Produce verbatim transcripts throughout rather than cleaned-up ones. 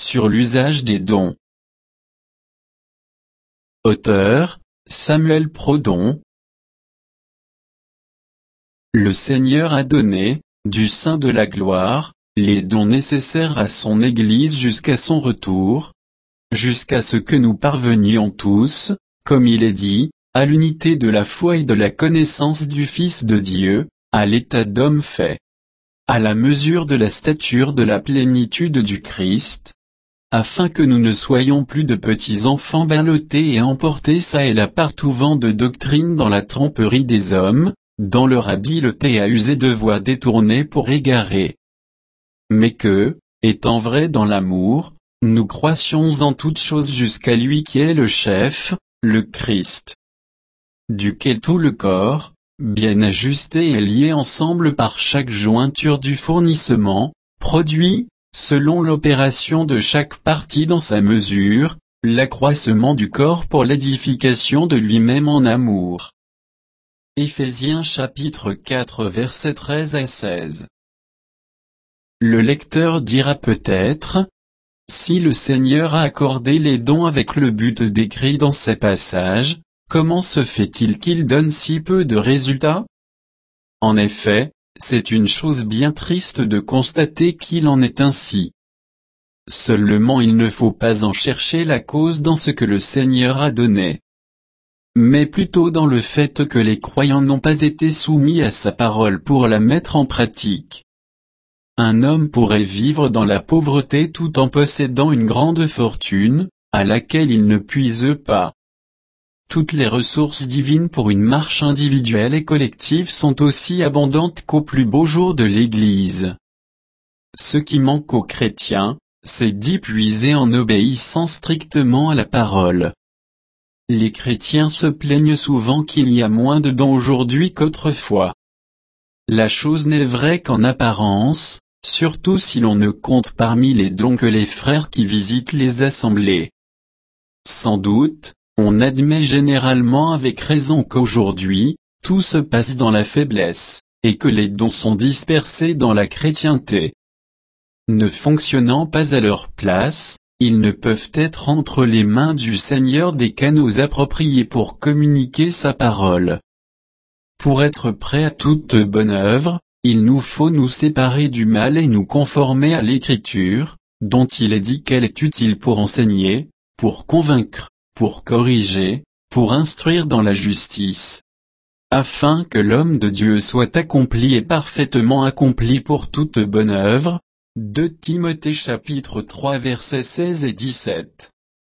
sur l'usage des dons. Auteur, Samuel Prodon. Le Seigneur a donné, du sein de la gloire, les dons nécessaires à son Église jusqu'à son retour, jusqu'à ce que nous parvenions tous, comme il est dit, à l'unité de la foi et de la connaissance du Fils de Dieu, à l'état d'homme fait, à la mesure de la stature de la plénitude du Christ, afin que nous ne soyons plus de petits enfants ballottés et emportés çà et là par tout vent de doctrine dans la tromperie des hommes, dans leur habileté à user de voies détournées pour égarer. Mais que, étant vrais dans l'amour, nous croissions en toutes choses jusqu'à lui qui est le chef, le Christ, duquel tout le corps, bien ajusté et lié ensemble par chaque jointure du fournissement, produit, selon l'opération de chaque partie dans sa mesure, l'accroissement du corps pour l'édification de lui-même en amour. Éphésiens chapitre quatre versets treize à seize. Le lecteur dira peut-être, si le Seigneur a accordé les dons avec le but décrit dans ces passages, comment se fait-il qu'il donne si peu de résultats? En effet, c'est une chose bien triste de constater qu'il en est ainsi. Seulement il ne faut pas en chercher la cause dans ce que le Seigneur a donné, mais plutôt dans le fait que les croyants n'ont pas été soumis à sa parole pour la mettre en pratique. Un homme pourrait vivre dans la pauvreté tout en possédant une grande fortune, à laquelle il ne puise pas. Toutes les ressources divines pour une marche individuelle et collective sont aussi abondantes qu'aux plus beaux jours de l'Église. Ce qui manque aux chrétiens, c'est d'y puiser en obéissant strictement à la parole. Les chrétiens se plaignent souvent qu'il y a moins de dons aujourd'hui qu'autrefois. La chose n'est vraie qu'en apparence, surtout si l'on ne compte parmi les dons que les frères qui visitent les assemblées. Sans doute, on admet généralement avec raison qu'aujourd'hui, tout se passe dans la faiblesse, et que les dons sont dispersés dans la chrétienté. Ne fonctionnant pas à leur place, ils ne peuvent être entre les mains du Seigneur des canaux appropriés pour communiquer sa parole. Pour être prêts à toute bonne œuvre, il nous faut nous séparer du mal et nous conformer à l'Écriture, dont il est dit qu'elle est utile pour enseigner, pour convaincre, pour corriger, pour instruire dans la justice, afin que l'homme de Dieu soit accompli et parfaitement accompli pour toute bonne œuvre. deux Timothée chapitre trois versets seize et dix-sept.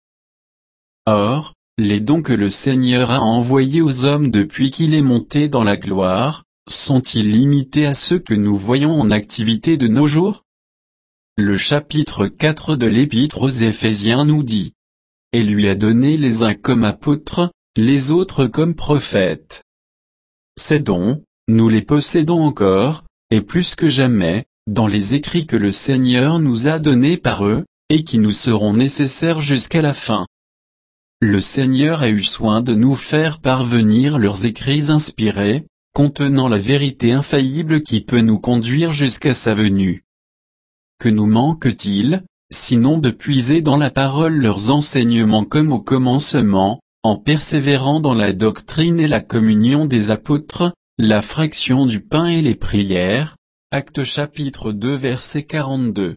Or, les dons que le Seigneur a envoyés aux hommes depuis qu'il est monté dans la gloire, sont-ils limités à ceux que nous voyons en activité de nos jours? Le chapitre quatre de l'Épître aux Éphésiens nous dit: et lui a donné les uns comme apôtres, les autres comme prophètes. Ces dons, nous les possédons encore, et plus que jamais, dans les écrits que le Seigneur nous a donnés par eux, et qui nous seront nécessaires jusqu'à la fin. Le Seigneur a eu soin de nous faire parvenir leurs écrits inspirés, contenant la vérité infaillible qui peut nous conduire jusqu'à sa venue. Que nous manque-t-il, sinon de puiser dans la parole leurs enseignements comme au commencement, en persévérant dans la doctrine et la communion des apôtres, la fraction du pain et les prières? Actes chapitre deux verset quarante-deux.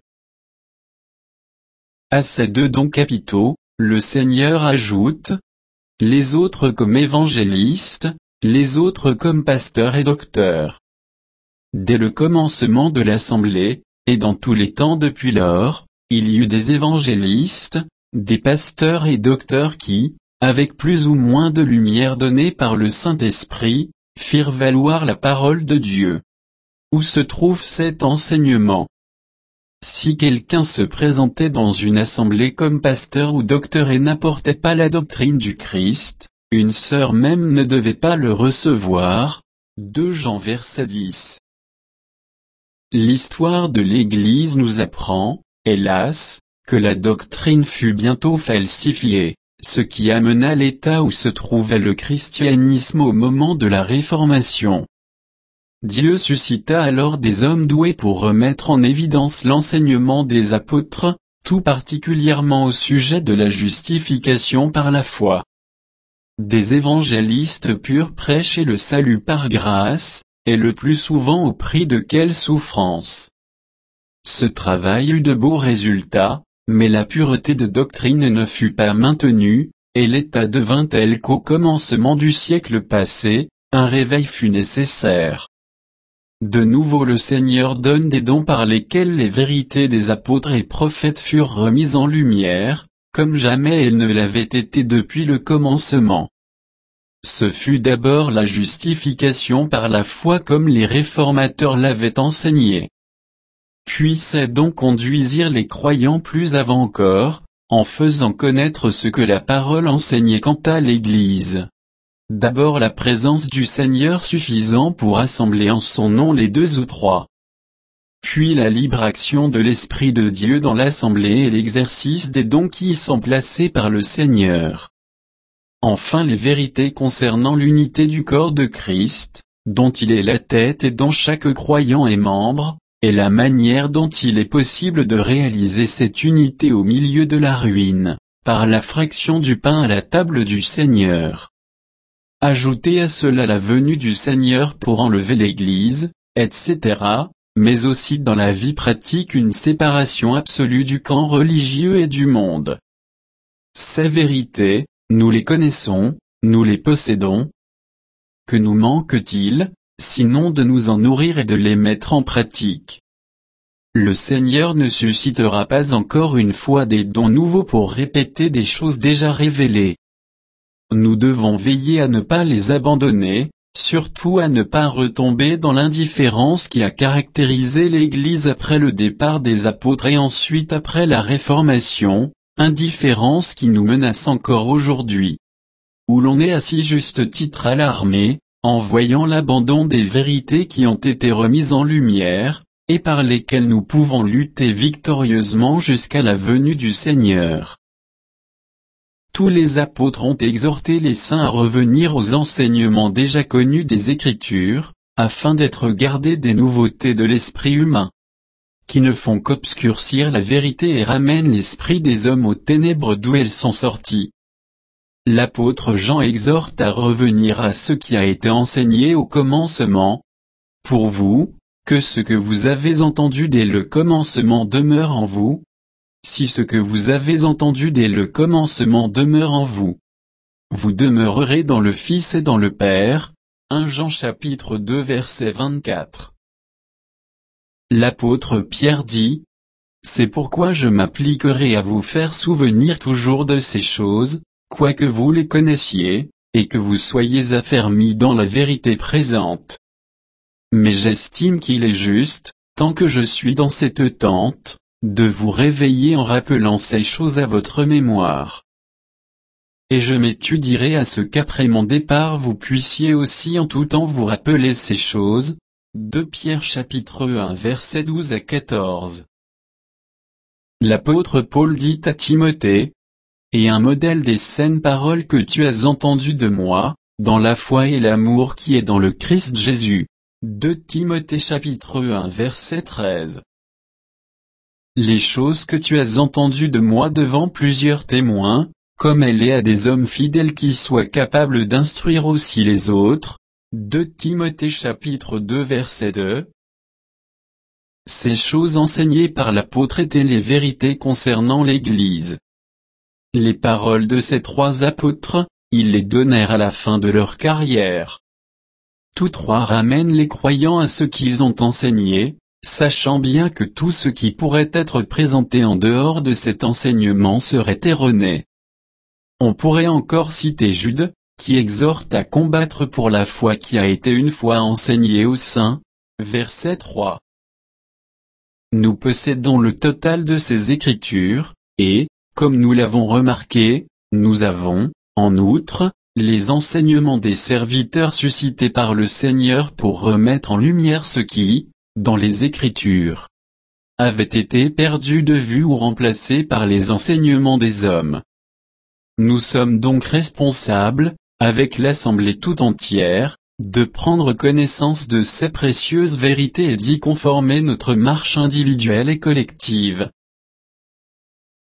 À ces deux dons capitaux, le Seigneur ajoute: les autres comme évangélistes, les autres comme pasteurs et docteurs. Dès le commencement de l'Assemblée, et dans tous les temps depuis lors, il y eut des évangélistes, des pasteurs et docteurs qui, avec plus ou moins de lumière donnée par le Saint-Esprit, firent valoir la parole de Dieu. Où se trouve cet enseignement? Si quelqu'un se présentait dans une assemblée comme pasteur ou docteur et n'apportait pas la doctrine du Christ, une sœur même ne devait pas le recevoir. deux Jean verset dix. L'histoire de l'Église nous apprend, hélas, que la doctrine fut bientôt falsifiée, ce qui amena l'état où se trouvait le christianisme au moment de la Réformation. Dieu suscita alors des hommes doués pour remettre en évidence l'enseignement des apôtres, tout particulièrement au sujet de la justification par la foi. Des évangélistes purs prêchaient le salut par grâce, et le plus souvent au prix de quelles souffrances. Ce travail eut de beaux résultats, mais la pureté de doctrine ne fut pas maintenue, et l'état devint tel qu'au commencement du siècle passé, un réveil fut nécessaire. De nouveau le Seigneur donne des dons par lesquels les vérités des apôtres et prophètes furent remises en lumière, comme jamais elles ne l'avaient été depuis le commencement. Ce fut d'abord la justification par la foi comme les réformateurs l'avaient enseigné. Puis ces dons conduisirent les croyants plus avant encore, en faisant connaître ce que la parole enseignait quant à l'Église. D'abord la présence du Seigneur suffisant pour assembler en son nom les deux ou trois. Puis la libre action de l'Esprit de Dieu dans l'assemblée et l'exercice des dons qui y sont placés par le Seigneur. Enfin les vérités concernant l'unité du corps de Christ, dont il est la tête et dont chaque croyant est membre, et la manière dont il est possible de réaliser cette unité au milieu de la ruine, par la fraction du pain à la table du Seigneur. Ajoutez à cela la venue du Seigneur pour enlever l'Église, et cetera, mais aussi dans la vie pratique une séparation absolue du camp religieux et du monde. Ces vérités, nous les connaissons, nous les possédons. Que nous manque-t-il, sinon de nous en nourrir et de les mettre en pratique? Le Seigneur ne suscitera pas encore une fois des dons nouveaux pour répéter des choses déjà révélées. Nous devons veiller à ne pas les abandonner, surtout à ne pas retomber dans l'indifférence qui a caractérisé l'Église après le départ des apôtres et ensuite après la Réformation, indifférence qui nous menace encore aujourd'hui. Où l'on est à si juste titre alarmé, en voyant l'abandon des vérités qui ont été remises en lumière, et par lesquelles nous pouvons lutter victorieusement jusqu'à la venue du Seigneur. Tous les apôtres ont exhorté les saints à revenir aux enseignements déjà connus des Écritures, afin d'être gardés des nouveautés de l'esprit humain, qui ne font qu'obscurcir la vérité et ramènent l'esprit des hommes aux ténèbres d'où elles sont sorties. L'apôtre Jean exhorte à revenir à ce qui a été enseigné au commencement. Pour vous, que ce que vous avez entendu dès le commencement demeure en vous. Si ce que vous avez entendu dès le commencement demeure en vous, vous demeurerez dans le Fils et dans le Père. premier Jean chapitre deux verset vingt-quatre. L'apôtre Pierre dit: C'est pourquoi je m'appliquerai à vous faire souvenir toujours de ces choses, quoique vous les connaissiez, et que vous soyez affermis dans la vérité présente. Mais j'estime qu'il est juste, tant que je suis dans cette tente, de vous réveiller en rappelant ces choses à votre mémoire. Et je m'étudierai à ce qu'après mon départ vous puissiez aussi en tout temps vous rappeler ces choses. deux Pierre chapitre un verset douze à quatorze. L'apôtre Paul dit à Timothée: Et un modèle des saines paroles que tu as entendues de moi, dans la foi et l'amour qui est dans le Christ Jésus. deux Timothée chapitre un verset treize. Les choses que tu as entendues de moi devant plusieurs témoins, comme elle est à des hommes fidèles qui soient capables d'instruire aussi les autres. deux Timothée chapitre deux verset deux. Ces choses enseignées par l'apôtre étaient les vérités concernant l'Église. Les paroles de ces trois apôtres, ils les donnèrent à la fin de leur carrière. Tous trois ramènent les croyants à ce qu'ils ont enseigné, sachant bien que tout ce qui pourrait être présenté en dehors de cet enseignement serait erroné. On pourrait encore citer Jude, qui exhorte à combattre pour la foi qui a été une fois enseignée aux saints, verset trois. Nous possédons le total de ces Écritures, et, comme nous l'avons remarqué, nous avons, en outre, les enseignements des serviteurs suscités par le Seigneur pour remettre en lumière ce qui, dans les Écritures, avait été perdu de vue ou remplacé par les enseignements des hommes. Nous sommes donc responsables, avec l'Assemblée tout entière, de prendre connaissance de ces précieuses vérités et d'y conformer notre marche individuelle et collective.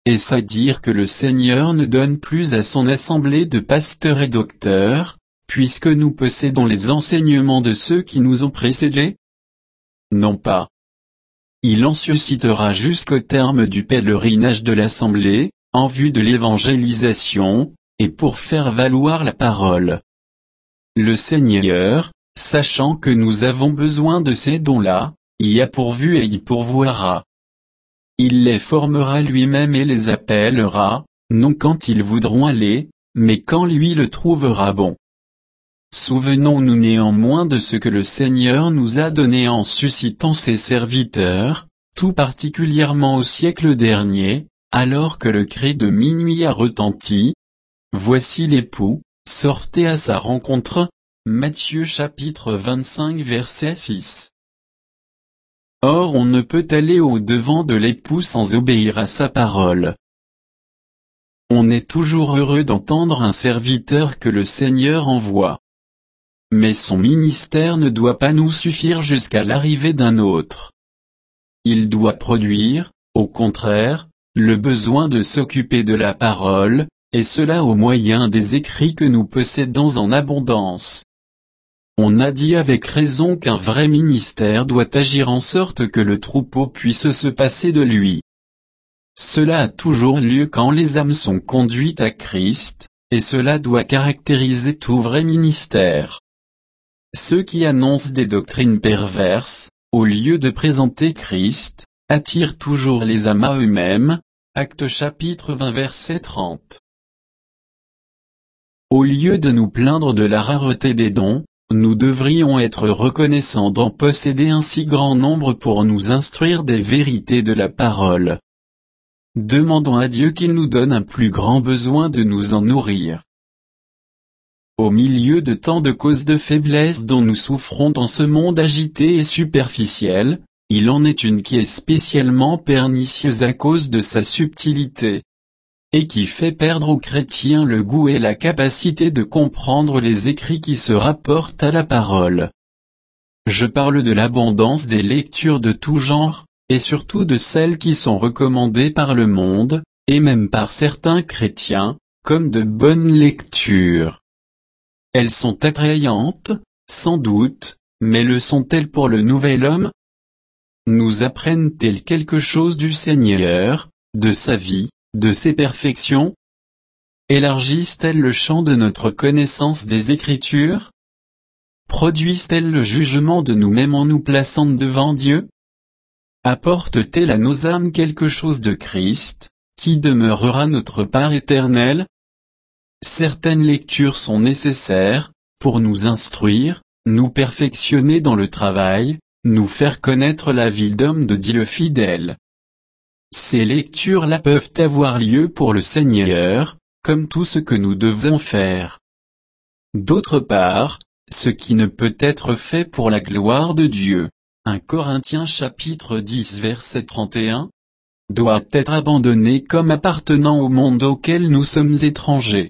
est-ce à dire que le Seigneur ne donne plus à son assemblée de pasteurs et docteurs, puisque nous possédons les enseignements de ceux qui nous ont précédés? Non pas. Il en suscitera jusqu'au terme du pèlerinage de l'assemblée, en vue de l'évangélisation, et pour faire valoir la parole. Le Seigneur, sachant que nous avons besoin de ces dons-là, y a pourvu et y pourvoira. Il les formera lui-même et les appellera, non quand ils voudront aller, mais quand lui le trouvera bon. Souvenons-nous néanmoins de ce que le Seigneur nous a donné en suscitant ses serviteurs, tout particulièrement au siècle dernier, alors que le cri de minuit a retenti. Voici l'époux, sortez à sa rencontre. Matthieu chapitre vingt-cinq verset six. Or on ne peut aller au-devant de l'époux sans obéir à sa parole. On est toujours heureux d'entendre un serviteur que le Seigneur envoie. Mais son ministère ne doit pas nous suffire jusqu'à l'arrivée d'un autre. Il doit produire, au contraire, le besoin de s'occuper de la parole, et cela au moyen des écrits que nous possédons en abondance. On a dit avec raison qu'un vrai ministère doit agir en sorte que le troupeau puisse se passer de lui. Cela a toujours lieu quand les âmes sont conduites à Christ, et cela doit caractériser tout vrai ministère. Ceux qui annoncent des doctrines perverses, au lieu de présenter Christ, attirent toujours les âmes à eux-mêmes. Actes chapitre vingt verset trente. Au lieu de nous plaindre de la rareté des dons, nous devrions être reconnaissants d'en posséder un si grand nombre pour nous instruire des vérités de la parole. Demandons à Dieu qu'il nous donne un plus grand besoin de nous en nourrir. Au milieu de tant de causes de faiblesse dont nous souffrons dans ce monde agité et superficiel, il en est une qui est spécialement pernicieuse à cause de sa subtilité, et qui fait perdre aux chrétiens le goût et la capacité de comprendre les écrits qui se rapportent à la parole. Je parle de l'abondance des lectures de tout genre, et surtout de celles qui sont recommandées par le monde, et même par certains chrétiens, comme de bonnes lectures. Elles sont attrayantes, sans doute, mais le sont-elles pour le nouvel homme? Nous apprennent-elles quelque chose du Seigneur, de sa vie, de ses perfections? Élargissent-elles le champ de notre connaissance des Écritures? Produisent-elles le jugement de nous-mêmes en nous plaçant devant Dieu? Apportent-elles à nos âmes quelque chose de Christ, qui demeurera notre part éternelle? Certaines lectures sont nécessaires, pour nous instruire, nous perfectionner dans le travail, nous faire connaître la vie d'homme de Dieu fidèle. Ces lectures-là peuvent avoir lieu pour le Seigneur, comme tout ce que nous devons faire. D'autre part, ce qui ne peut être fait pour la gloire de Dieu, un Corinthiens chapitre dix verset trente et un, doit être abandonné comme appartenant au monde auquel nous sommes étrangers.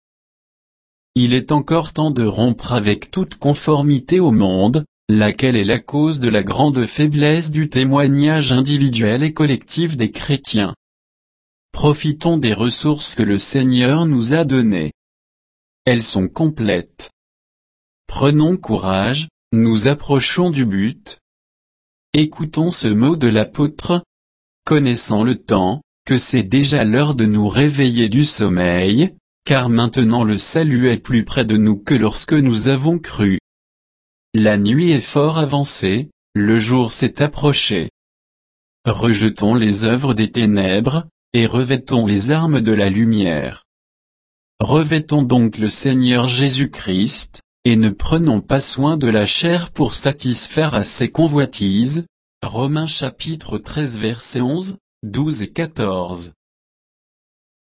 Il est encore temps de rompre avec toute conformité au monde, laquelle est la cause de la grande faiblesse du témoignage individuel et collectif des chrétiens. Profitons des ressources que le Seigneur nous a données. Elles sont complètes. Prenons courage, nous approchons du but. Écoutons ce mot de l'apôtre. Connaissant le temps, que c'est déjà l'heure de nous réveiller du sommeil, car maintenant le salut est plus près de nous que lorsque nous avons cru. La nuit est fort avancée, le jour s'est approché. Rejetons les œuvres des ténèbres, et revêtons les armes de la lumière. Revêtons donc le Seigneur Jésus-Christ, et ne prenons pas soin de la chair pour satisfaire à ses convoitises. Romains chapitre treize versets onze, douze et quatorze.